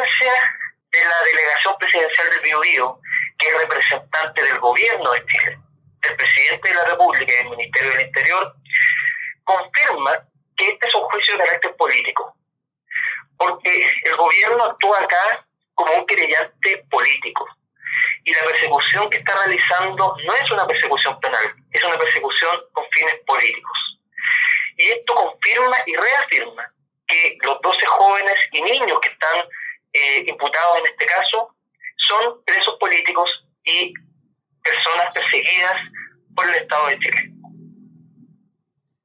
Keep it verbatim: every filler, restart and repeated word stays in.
sentencia de la Delegación Presidencial del Biobío, que es representante del gobierno de Chile, del presidente de la República y del Ministerio del Interior, confirma que este es un juicio de carácter político, porque el gobierno actúa acá como un querellante político, y la persecución que está realizando no es una persecución penal, es una persecución con fines políticos. Y esto confirma y reafirma que los doce jóvenes y niños que están eh, imputados en este caso son presos políticos y personas perseguidas por el Estado de Chile.